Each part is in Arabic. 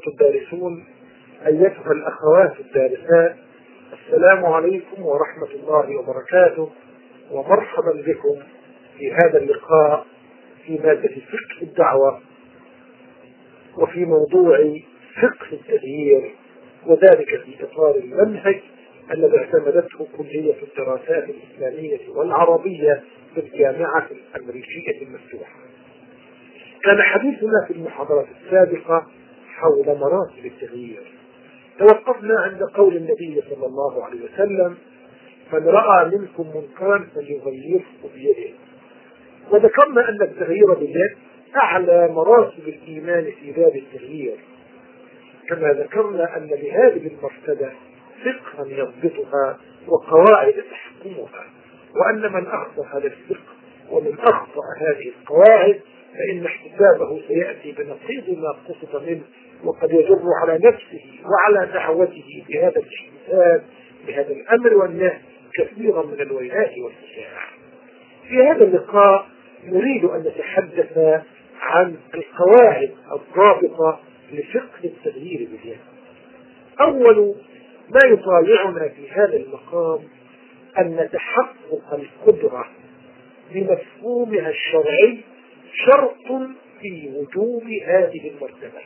الدارسون، أيتها الأخوات الدارسات، السلام عليكم ورحمة الله وبركاته، ومرحبا بكم في هذا اللقاء في مادة فقه الدعوة وفي موضوع فقه التغيير، وذلك في إطار المنهج الذي اعتمدته كلية الدراسات الإسلامية والعربية بالجامعة الأمريكية المفتوحة. كان حديثنا في المحاضرة السابقة حول مراتب التغيير. توقفنا عند قول النبي صلى الله عليه وسلم: من رأى منكم منكرا فليغيره بيده. وذكرنا أن التغيير باليد أعلى مراتب الإيمان في باب التغيير، كما ذكرنا أن لهذه المرتبة فقها يضبطها وقواعد تحكمها، وأن من أخطأ هذا الفقه ومن أخطأ هذه القواعد فإن احتسابه سيأتي بنقيض ما قصد منه، وقد يجر على نفسه وعلى دعوته بهذا الاحتساب بهذا الأمر والنهي كثيرا من الويلات والفجاع. في هذا اللقاء نريد أن نتحدث عن القواعد الضابطة لفقه التغيير باليد. أول ما يطالعنا في هذا المقام أن تحقق القدرة بمفهومها الشرعي شرط في وجوب هذه المرتبة،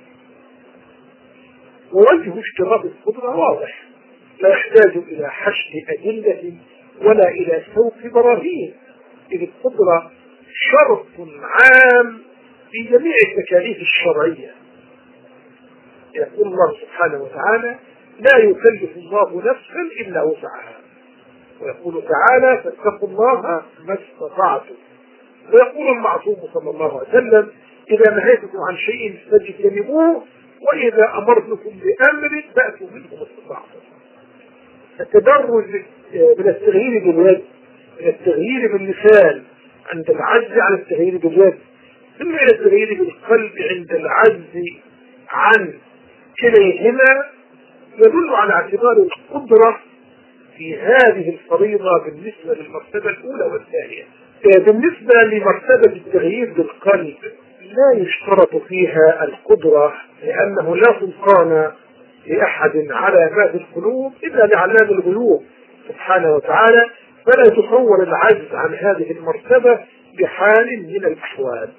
ووجه اشتراط القدرة واضح، لا يحتاج إلى حشد أدلة ولا إلى سوق براهين، إذ القدرة شرط عام في جميع التكاليف الشرعية. يقول الله سبحانه وتعالى: لا يكلف الله نفسا إلا وسعها، ويقول تعالى: فاتقوا الله ما استطعتم. ويقول المعصوم صلى الله عليه وسلم: إذا نهيتكم عن شيء فاجتنبوه، وإذا أمرتكم بأمر فأتوا منه ما استطعتم. التدرج من التغيير باليد إلى التغيير باللسان عند العجز عن التغيير باليد، ثم إلى التغيير بالقلب عند العجز عن كليهما، يدل على اعتبار القدرة في هذه الفريضة بالنسبة للمرتبة الأولى والثانية. بالنسبة لمرتبة التغيير بالقلب لا يشترط فيها القدرة، لأنه لا سلطان لأحد على ما في القلوب إلا لعلام الغيوب سبحانه وتعالى، فلا يتصور العجز عن هذه المرتبة بحال من الأحوال.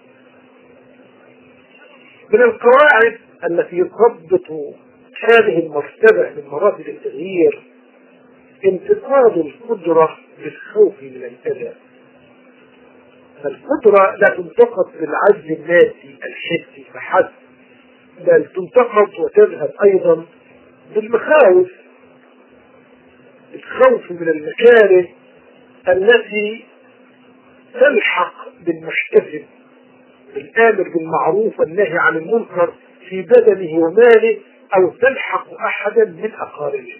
من القواعد التي تضبط هذه المرتبة من مراتب التغيير انتقاد القدرة بالخوف من الأذى. فالقدرة لا تنتقد بالعجز المادي الحسي فحسب، بل تنتقد وتذهب أيضا بالمخاوف، الخوف من المكاره التي تلحق بالمحتسب الآمر بالمعروف والنهي عن المنكر في بدنه وماله، أو تلحق أحدا من أقاربه.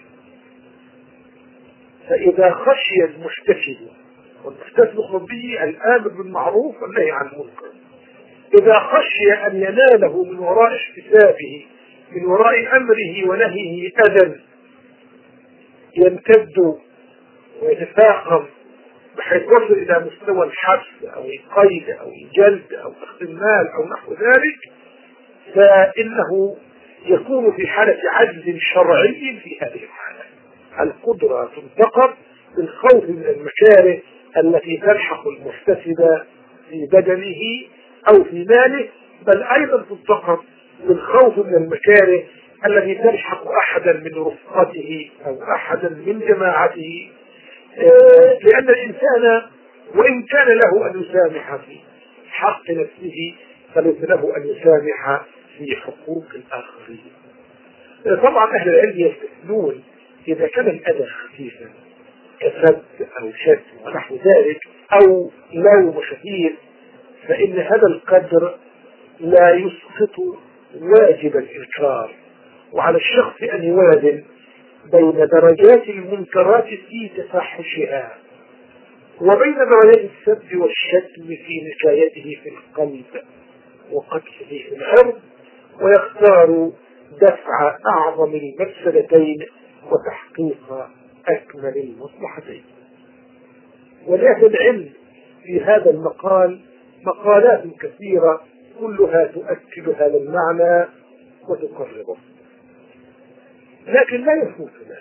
فإذا خشي المحتسب، والمحتسب به الآمر بالمعروف والنهي عن المنكر، إذا خشي أن يناله من وراء احتسابه من وراء أمره ونهيه أذى يمتد ويتفاقم بحيث يصل إلى مستوى الحبس أو القيد أو الجلد أو أخذ المال أو نحو ذلك، فإنه يكون في حالة عجز شرعي. في هذه الحالة القدرة تنتقد بالخوف من المكاره التي تلحق المحتسب في بدنه أو في ماله، بل أيضا تنتقد بالخوف من المكاره التي تلحق أحدا من رفقته أو أحدا من جماعته، لأن الإنسان وإن كان له أن يسامح في حق نفسه فليس له أن يسامح في حقوق الآخرين. طبعا أهل العلم يستثنون إذا كان الأذى خفيفا كسب أو شتم ونحو ذلك أو لوم شديد، فإن هذا القدر لا يسقط واجب الإنكار، وعلى الشخص أن يوازن بين درجات المنكرات في تفحشها وبين درجات السب والشتم في نكايته في القلب وقتله في العرض، ويختار دفع أعظم المفسدتين وتحقيق أكمل المصلحتين. ولأهل العلم في هذا المقال مقالات كثيرة كلها تؤكد هذا المعنى وتقربه. لكن لا يفوتنا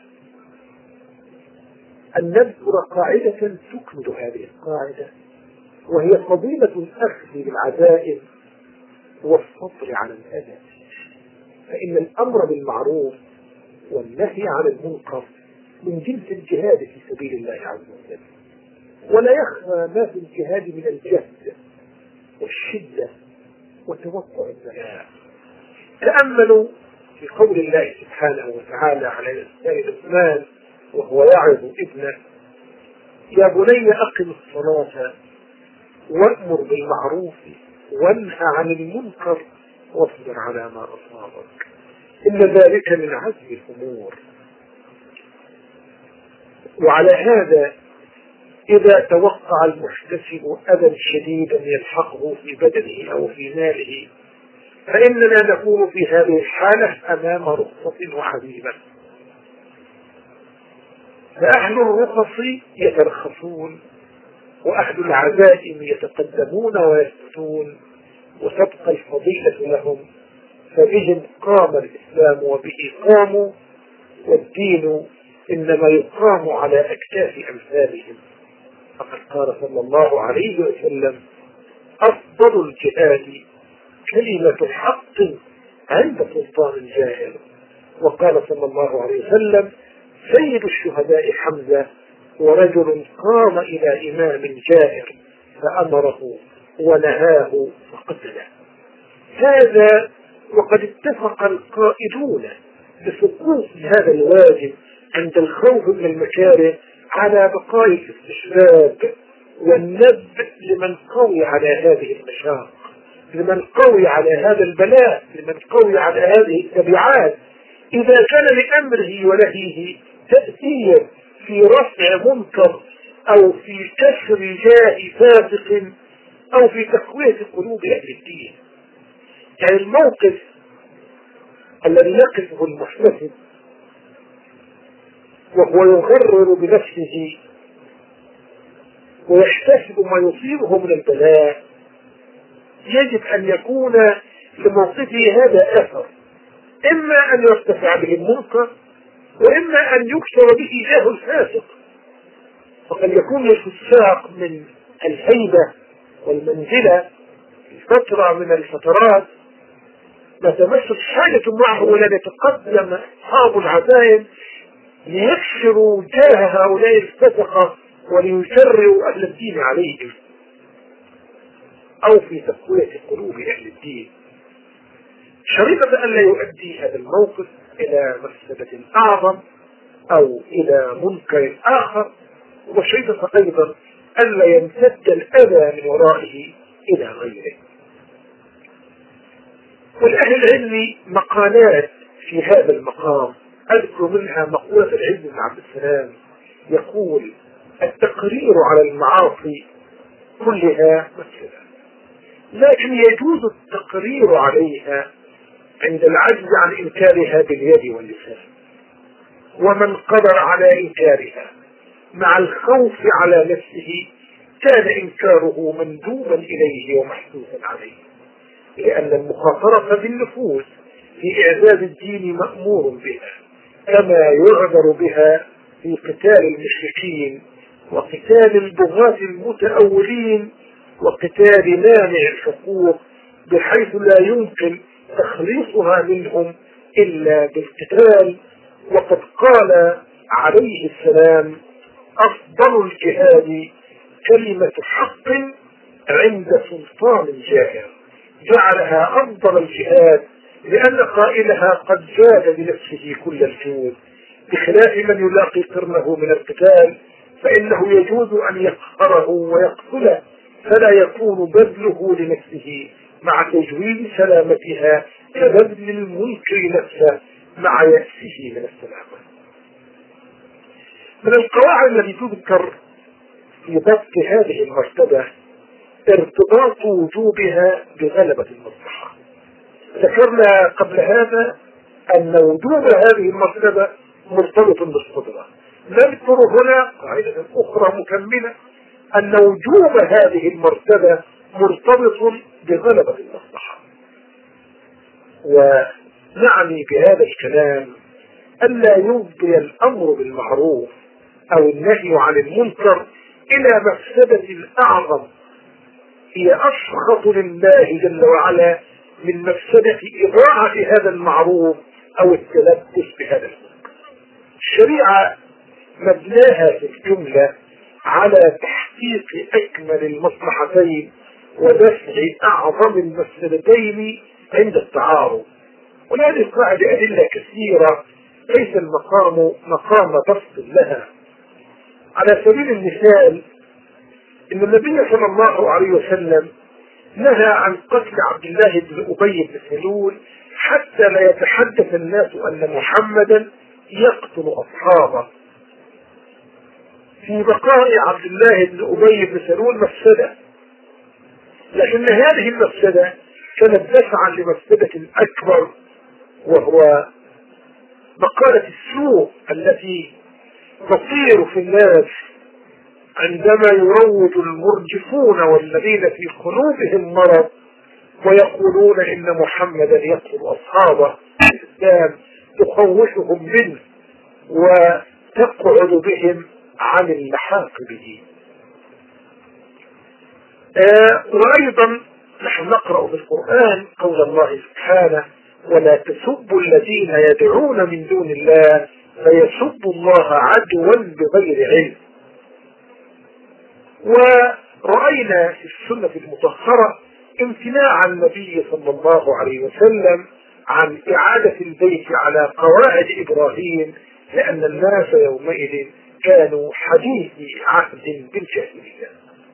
أن نذكر قاعدة تكمل هذه القاعدة، وهي فضيلة الأخذ بالعزائم والصبر على الأذى. فإن الأمر بالمعروف والنهي عن المنكر من جنس الجهاد في سبيل الله عز وجل، ولا يخفى ما في الجهاد من الجهد والشدة وتوقع البلاء. تأملوا في قول الله سبحانه وتعالى على لسان لقمان وهو يعظ ابنه: يا بني أقم الصلاة وأمر بالمعروف وانهى عن المنكر واصبر على ما أصابك إن ذلك من عزم الأمور. وعلى هذا إذا توقع المحتسب أذى شديدا يلحقه في بدنه أو في ماله فإننا نكون في هذه الحالة أمام رخصة وعزيمة. فأهل الرخص يترخصون وأهل العزائم يتقدمون ويثبتون وتبقى الفضيلة لهم، فبهم قام الإسلام وبه قاموا، والدين إنما يقام على أكتاف أمثالهم. فقد قال صلى الله عليه وسلم: أفضل الجهاد كلمة حق عند سلطان جاهل. وقال صلى الله عليه وسلم: سيد الشهداء حمزة، ورجل قام إلى إمام جائر فأمره ونهاه فقتله. هذا وقد اتفق القائدون بسقوط هذا الواجب عند الخوف من المكاره على بقاء الاستشباب والنب لمن قوي على هذه المشاق، لمن قوي على هذا البلاء، لمن قوي على هذه التبعات. إذا كان لأمره ونهيه تأثير في رفع منكر أو في كسر جاه فاسق أو في تقوية قلوب أهل الدين، يعني الموقف الذي يقفه المحتسب وهو يغرر بنفسه ويحتسب ما يصيبه من البلاء، يجب أن يكون لموقفه هذا أثر، إما أن يرتفع به المنكر وإما أن يكسر به جاه الفاسق. وقد يكون للفساق من الهيبة والمنزلة في فترة من الفترات ما تمسك حاجة معه ولن يتقدم أصحاب العزائم ليكسروا جاه هؤلاء الفسقة وليسروا أهل الدين عليهم، أو في تقوية قلوب أهل الدين، شريطة أن لا يؤدي هذا الموقف إلى مفسدة أعظم أو إلى منكر آخر، وشريطة أيضا أن لا يمتد الأذى من ورائه إلى غيره. والأهل العلم مقالات في هذا المقام، أذكر منها مقولة العلم بن عبد السلام يقول: التقرير على المعاصي كلها مفسدة، لكن يجوز التقرير عليها عند العجز عن إنكارها باليد واللسان. ومن قدر على إنكارها مع الخوف على نفسه كان إنكاره مندوبا إليه ومحسوسا عليه، لأن المخاطرة بالنفوس في إعداد الدين مأمور بها، كما يعذر بها في قتال المشركين وقتال البغاة المتأولين وقتال مانع الحقوق، بحيث لا يمكن تخليصها منهم إلا بالقتال. وقد قال عليه السلام: أفضل الجهاد كلمة حق عند سلطان جائر. جعلها أفضل الجهاد لأن قائلها قد جاد بنفسه كل الجود، بخلاف من يلاقي قرنه من القتال فإنه يجوز أن يقهره ويقتله، فلا يكون بذله لنفسه مع تجويد سلامتها كبذل المنكر نفسه مع يأسه من السلامة. من القواعد التي تذكر في ضبط هذه المرتبة ارتباط وجوبها بغلبة المصلحة. ذكرنا قبل هذا أن وجوب هذه المرتبة مرتبط بالقدرة. نذكر هنا قاعدة أخرى مكملة أن وجوب هذه المرتبة مرتبط بغلبة المصلحة. نعني بهذا الكلام ألا يفضي الأمر بالمعروف أو النهي عن المنكر إلى مفسدة أعظم هي أسخط لله جل وعلا من مفسدة إضاعة هذا المعروف أو التلبس بهذا المنكر. الشريعة مبناها في الجملة على تحقيق أكمل المصلحتين ودفع أعظم المفسدتين عند التعارض، ولهذه القاعدة أدلة كثيرة ليس المقام مقام بسط لها. على سبيل المثال إن النبي صلى الله عليه وسلم نهى عن قتل عبد الله بن أبي بن سلول حتى لا يتحدث الناس أن محمدا يقتل أصحابه. في بقاء عبد الله بن أبي بن سلول مفسدة، لكن هذه المفسدة كانت دفعا لمفسدة أكبر، وهو مقالة السوء التي تطير في الناس عندما يروج المرجفون والذين في قلوبهم مرض ويقولون إن محمدا يقتل أصحابه. الإسلام تخوفهم منه وتقعد بهم عن اللحاق به. وأيضا نحن نقرأ في القرآن قول الله سبحانه: ولا تسبوا الذين يدعون من دون الله فيسبوا الله عدوا بغير علم. ورأينا في السنة المطهرة امتناع النبي صلى الله عليه وسلم عن إعادة البيت على قواعد إبراهيم، لأن الناس يومئذ كانوا حديثي عهد بالجاهلية.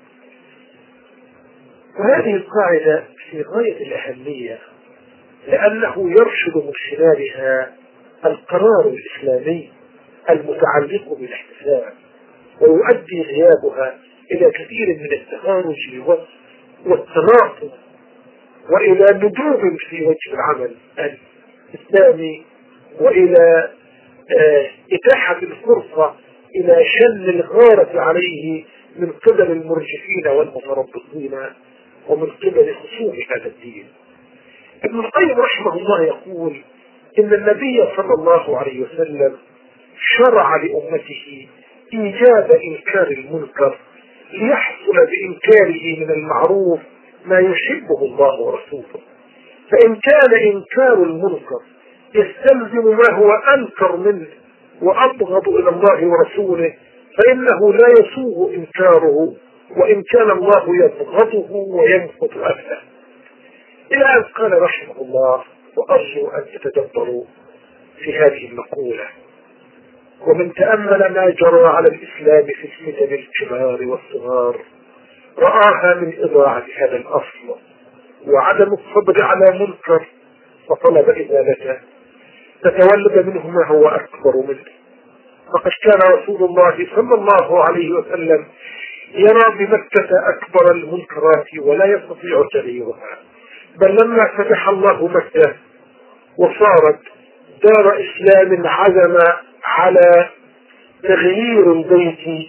وهذه القاعدة في غاية الأهمية، لأنه يرشد من خلالها القرار الإسلامي المتعلق بالاحتساب، ويؤدي غيابها إلى كثير من التهارج والتناقض وإلى ندوب في وجه العمل الإسلامي، وإلى إتاحة الفرصة إلى شن الغارة عليه من قبل المرجفين والمتربصين ومن قبل خصوم هذا الدين. ابن القيم رحمه الله يقول إن النبي صلى الله عليه وسلم شرع لأمته إيجاب إنكار المنكر ليحصل بإنكاره من المعروف ما يحبه الله ورسوله. فإن كان إنكار المنكر يستلزم ما هو أنكر منه وأبغض إلى الله ورسوله فإنه لا يسوغ إنكاره، وإن كان الله يبغضه ويمقت أهله. إلى أن قال رحمه الله: وأرجو أن تتدبروا في هذه المقولة: ومن تأمل ما جرى على الإسلام في الفتن الكبار والصغار رآها من إضاعة هذا الأصل وعدم الصبر على منكر فطلب إزالته تتولد منه ما هو أكبر منه. فقد كان رسول الله صلى الله عليه وسلم يرى بمكة أكبر المنكرات ولا يستطيع تغييرها، بل لما فتح الله مكة وصارت دار إسلام عزم على تغيير البيت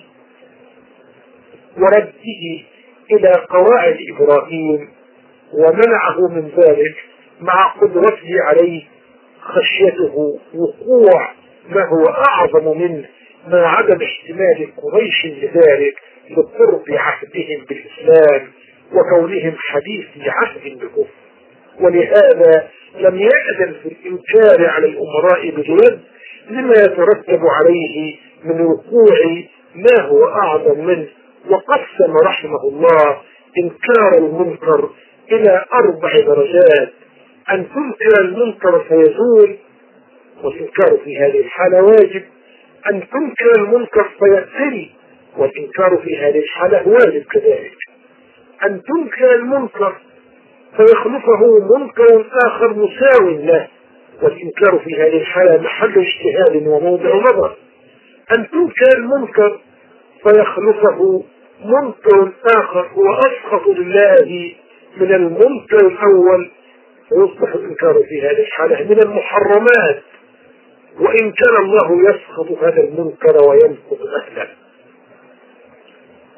ورده إلى قواعد إبراهيم ومنعه من ذلك مع قدرته عليه خشيته وقوع ما هو أعظم منه مع عدم احتمال قريش لذلك لقرب عهدهم بالإسلام وكونهم حديث عهد بالكفر. ولهذا لم يأذن في الإنكار على الأمراء باليد لما يترتب عليه من وقوع ما هو أعظم منه. وقسم رحمه الله إنكار المنكر إلى 4 درجات: أن تنكر المنكر فيزول، والإنكار في هذه الحالة واجب; أن تنكر المنكر فيأثري، والإنكار في هذه الحالة واجب كذلك; أن تنكر المنكر فيخلفه منكر آخر مساو له، والإنكار في هذه الحالة محل اجتهاد وموضع نظر; أن تنكر المنكر فيخلفه منكر آخر هو أسخط لله من المنكر الأول، فيصبح الإنكار في هذه الحالة من المحرمات، وإن كان الله يسخط هذا المنكر ويمسخط أهله.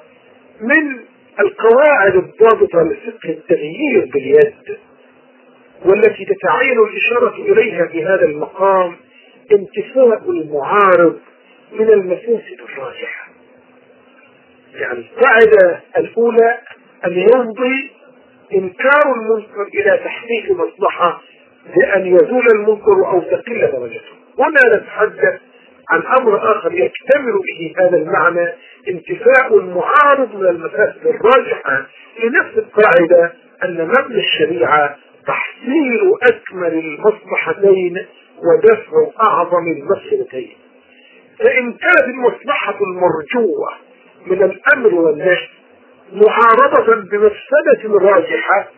من القواعد الضابطة لفقه التغيير باليد والتي تتعين الإشارة إليها في هذا المقام انتفاء المعارض من المفاسد الراجحة. يعني القاعدة الأولى أن يمضي إنكار المنكر إلى تحقيق مصلحة بأن يزول المنكر أو تقل درجته. هنا نتحدث عن أمر آخر يكتمل به هذا المعنى، انتفاء المعارض من المفاسد الراجحة، لنفس القاعدة أن مبنى الشريعة تحصيل أكمل المصلحتين ودفع أعظم المفسدتين. فإن كانت المصلحة المرجوة من الأمر والنهي معارضة بمفسدة راجحة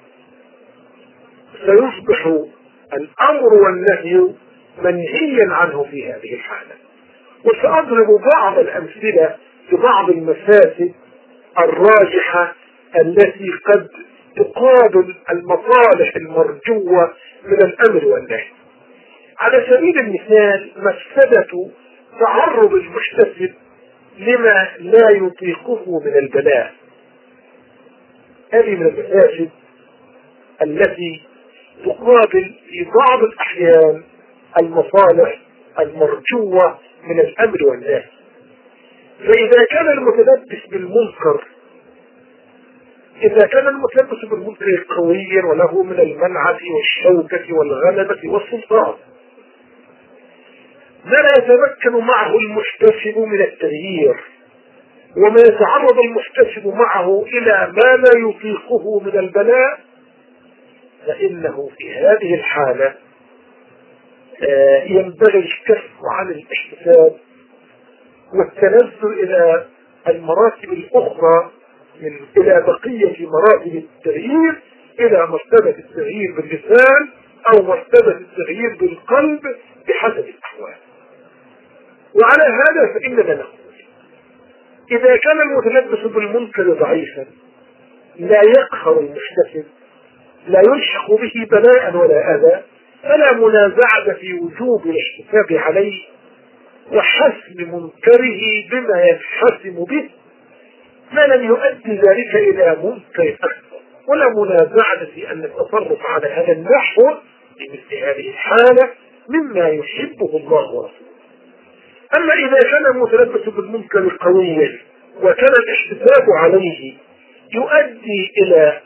سيصبح الأمر والنهي منهيا عنه في هذه الحالة. وسأضرب بعض الأمثلة لبعض المفاسد الراجحة التي قد تقابل المصالح المرجوة من الأمر والنهي. على سبيل المثال مفسدة تعرض المحتسب لما لا يطيقه من البلاء. هذه من المفاسد التي تقابل في بعض الأحيان المصالح المرجوة من الأمر والنهي. فإذا كان المتلبس بالمنكر قويا وله من المنعة والشوكة والغلبة والسلطان، لا يتمكن معه المحتسب من التغيير، وما يتعرض المحتسب معه إلى ما لا يطيقه من البلاء، فإنه في هذه الحالة ينبغي الكف عن الاحتساب والتنزل إلى المراتب الأخرى إلى بقية مراتب التغيير، إلى مرتبة التغيير باللسان أو مرتبة التغيير بالقلب بحسب الأحوال. وعلى هذا فإننا نقول إذا كان المتلبس بالمنكر ضعيفا لا يقهر المحتسب، لا يلحق به بلاء ولا أذى، فلا منازعة في وجوب الاحتساب عليه وحسم منكره بما ينحسم به، ما لم يؤدي ذلك إلى منكر أكثر، ولا منازعة في أن التصرف على هذا النحو في مثل هذه الحالة مما يحبه الله ورسوله. أما إذا كان المتلبس بالمنكر قويا وكان الاحتساب عليه يؤدي إلى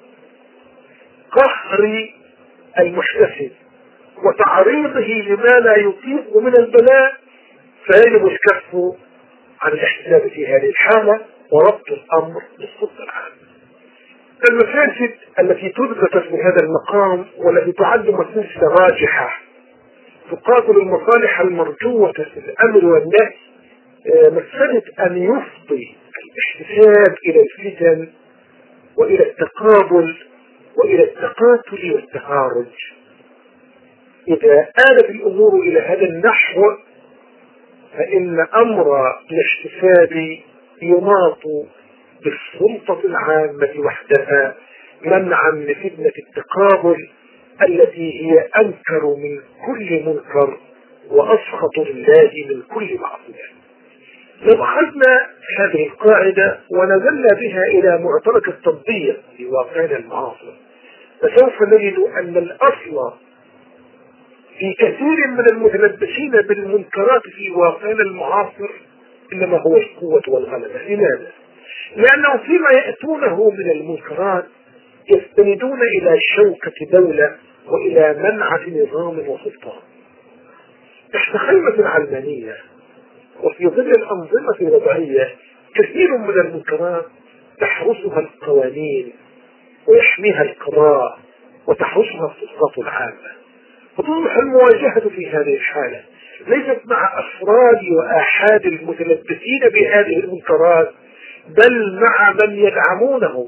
قهر المحتسب وتعريضه لما لا يطيق من البلاء، فيجب الكف عن الاحتساب في هذه الحالة وربط الأمر بالسلطة العامة. المفاسد التي تثبت في هذا المقام والتي تعد مفاسد راجحة تقابل المصالح المرجوة في الأمر والنهي، مفسدة أن يفضي الاحتساب إلى الفتن وإلى التقابل وإلى التقاتل والتهارج. إذا آلت الأمور إلى هذا النحو فإن أمر الاحتساب يناط بالسلطة العامة وحدها منعا لفتنة التقابل التي هي أنكر من كل منكر وأسخط لله من كل معصية. لو أخذنا هذه القاعدة ونزلنا بها إلى معترك التطبيق في واقعنا المعاصر، فسوف نجد أن الأصل في كثير من المتلبسين بالمنكرات في واقعنا المعاصر إنما هو القوة والغلبة. لماذا؟ لأنه فيما يأتونه من المنكرات يستندون إلى شوكة دولة وإلى منعة نظام وسلطان. تحت خيمة العلمانية وفي ظل الأنظمة الوضعية كثير من المنكرات تحرسها القوانين ويحميها القضاء وتحرسها السلطات العامة، فتصبح المواجهة في هذه الحالة ليست مع أفراد وآحاد المتلبسين بهذه المنكرات، بل مع من يدعمونه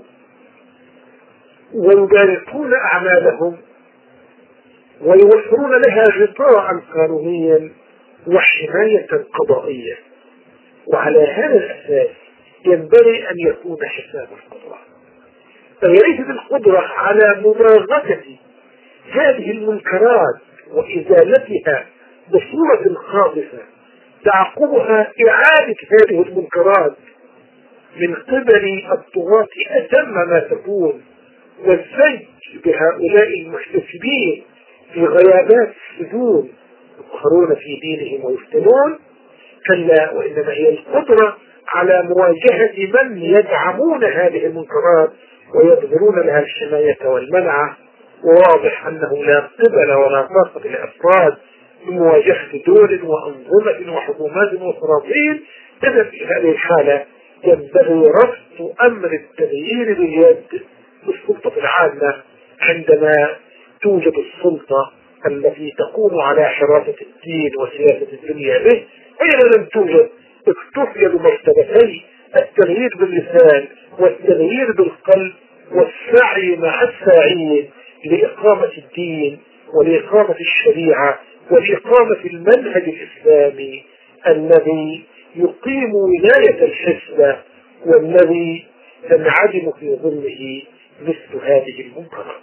ويباركون أعمالهم ويوفرون لها غطاء قانونيا وحماية قضائية. وعلى هذا الأساس ينبغي أن يكون حساب القدرة، فليست القدرة على مباغتة هذه المنكرات وإزالتها بصورة خاطفة تعقبها إعادة هذه المنكرات من قبل الطغاة أتم ما تكون والزج بهؤلاء المحتسبين في غيابات السجون يقهرون في دينهم ويفتنون، كلا وإنما هي القدرة على مواجهة من يدعمون هذه المنكرات ويبذلون لها الحماية والمنعة. وواضح أنه لا قبل ولا طاقة لأفراد بمواجهة دول وأنظمة وحكومات وسلاطين. إذا في هذه الحالة ينبغي رفض أمر التغيير باليد بالسلطة العامة عندما توجد السلطة التي تقوم على حراسة الدين وسياسة الدنيا به. وإذا لم توجد اكتفي بمرتبتي التغيير باللسان والتغيير بالقلب والسعي مع الساعين لإقامة الدين ولإقامة الشريعة ولإقامة المنهج الإسلامي الذي يقيم ولاية الحسبة والذي تنعدم في ظله مثل هذه المنكرات.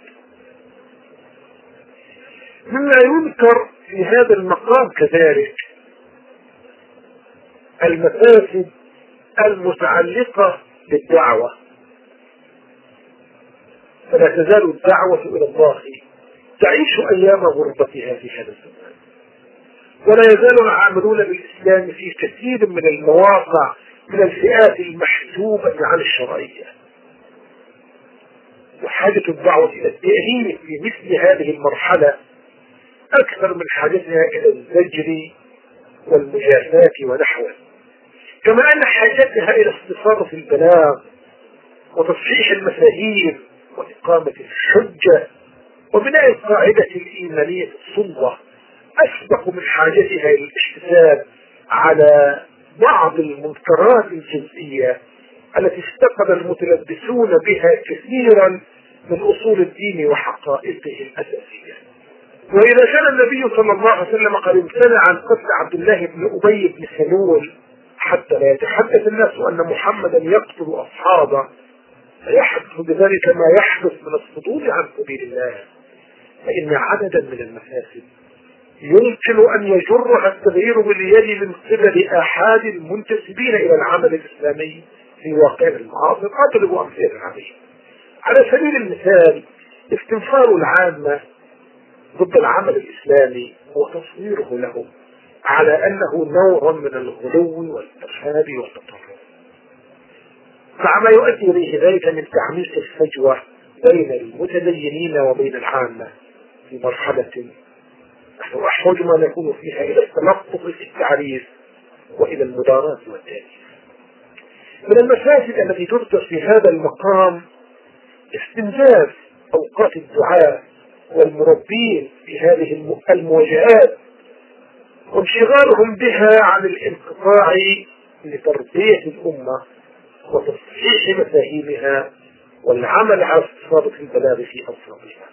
مما ينكر في هذا المقام كذلك المفاسد المتعلقة بالدعوة. فلا تزال الدعوة إلى الله تعيش أيام غربتها في هذا الزمان، ولا يزال العاملون بالإسلام في كثير من المواقع من الفئات المحجوبة عن الشرعية. وحاجة الدعوة إلى التأهيل في مثل هذه المرحلة أكثر من حاجتها إلى الزجر والمجازات ونحوه، كما أن حاجتها إلى استفاضة البلاغ وتصحيح المفاهيم وإقامة الحجة وبناء القاعدة الإيمانية الصلبة أسبق من حاجتها إلى الاحتساب على بعض المنكرات الجزئية التي استقبل المتلبسون بها كثيرا من أصول الدين وحقائقه الأساسية. وإذا كان النبي صلى الله عليه وسلم قد امتنع عن قتل عبد الله بن أبي بن سلول حتى لا يتحدث الناس أن محمدا يقتل أصحابه، فيحدث بذلك ما يحدث من الصدود عن سبيل الله، فإن عددا من المفاسد يمكن أن يجرها التغيير باليد من قبل آحاد المنتسبين إلى العمل الإسلامي في واقع المعاصر. أضرب أمثلة عليه. على سبيل المثال استنفار العامة ضد العمل الإسلامي وتصويره له على أنه نوع من الغلو والإرهاب والتطرف، مع ما يؤدي إليه ذلك من تعميق الفجوة بين المتدينين وبين العامة في مرحلة نحن أحوج ما نكون فيها إلى التلطف في التعريف وإلى المداراة والتأليف. من المفاسد التي تذكر في هذا المقام استنزاف أوقات الدعاء والمربين في هذه المواجهات وانشغالهم بها عن الانقطاع لتربية الأمة وتصحيح مفاهيمها والعمل على استفاضة البلاغ في ألفاظها.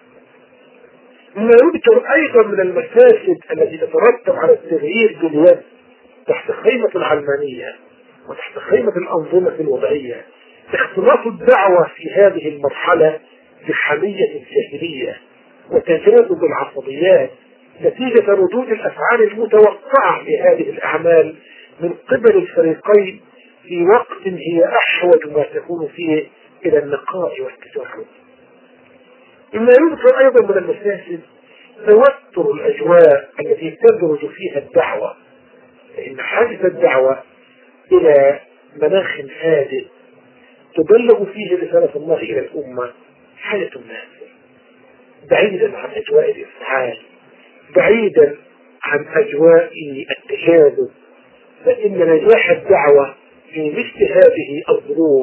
مما يذكر أيضا من المفاسد التي تترتب على التغيير باليد تحت خيمة العلمانية وتحت خيمة الأنظمة الوضعية اختلاط الدعوة في هذه المرحلة بحمية الجاهلية وتجاذب العصبيات نتيجة ردود الأفعال المتوقعة لهذه الأعمال من قبل الفريقين في وقت هي أحوج ما تكون فيه إلى النقاء والتجرد. إما يذكر أيضا من المفاسد توتر الأجواء التي تدرج فيها الدعوة، فإن حاجة الدعوة إلى مناخ هادئ تبلغ فيه رسالة الله إلى الأمة حاجة ناسية، بعيدا عن أجواء الإفعال، بعيدا عن أجواء التجاذب، فإن نجاح الدعوة في مثل هذه الظروف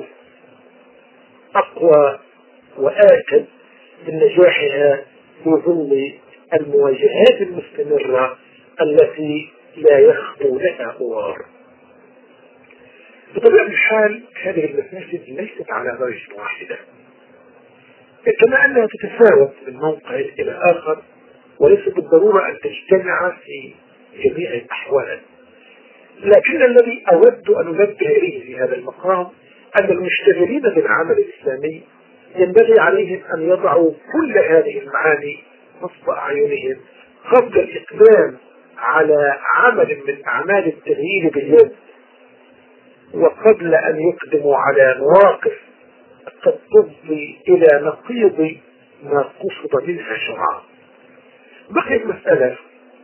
أقوى وآكد من نجاحها في ظل المواجهات المستمرة التي لا يخطو لها غبار. بطبيعة الحال هذه المفاسد ليست على درجة واحدة، كما أنها تتفاوت من موقع إلى آخر وليس بالضرورة أن تجتمع في جميع الأحوال. لكن الذي أود أن أنبه إليه في هذا المقام أن المشتغلين بالعمل الإسلامي ينبغي عليهم أن يضعوا كل هذه المعاني نصب أعينهم قبل الإقدام على عمل من أعمال التغيير باليد، وقبل أن يقدموا على مواقف قد تفضي إلى نقيض ما قصد منها شرعا. بقيت مسألة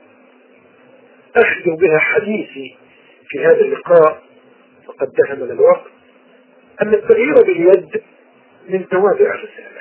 أختم بها حديثي في هذا اللقاء فقد دهمنا الوقت، أن التغيير باليد من توابع الرسالة،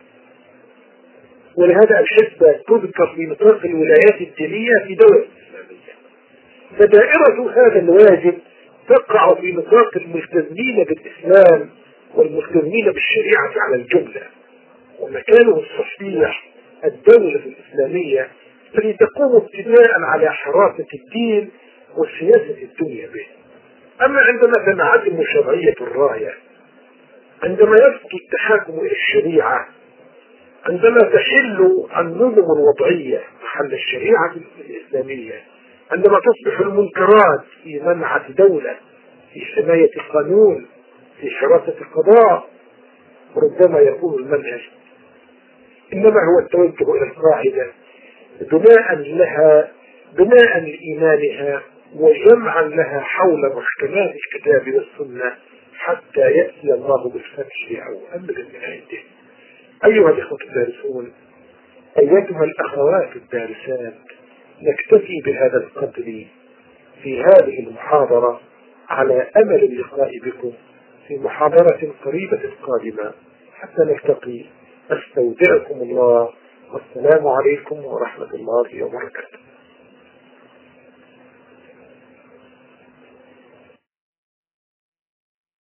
ولهذا الحسبة تذكر في نطاق الولايات الدينية في دولة إسلامية، فدائرة هذا الواجب تقع في نطاق الملتزمين بالإسلام والملتزمين بالشريعة على الجملة، ومكانه الصحيح الدولة الإسلامية التي تقوم ابتداء على حراسة الدين وسياسة الدنيا به. أما عندما تنعدم شرعية الراية، عندما يسقط التحاكم إلى الشريعة، عندما تحل النظم الوضعية محل الشريعة الإسلامية، عندما تصبح المنكرات في منعة دولة، في حماية القانون، في حراسة القضاء، ربما يكون المنهج إنما هو التوجه إلى القاعدة بناء لإيمانها وجمعا لها حول محكمات الكتاب والسنة حتى يأتي الله بالفتح أو أمر من عنده. أيها الإخوة الدارسون، أيتها الأخوات الدارسات، نكتفي بهذا القدر في هذه المحاضرة على أمل اللقاء بكم في محاضرة قريبة قادمة حتى نلتقي. أستودعكم الله، والسلام عليكم ورحمة الله وبركاته.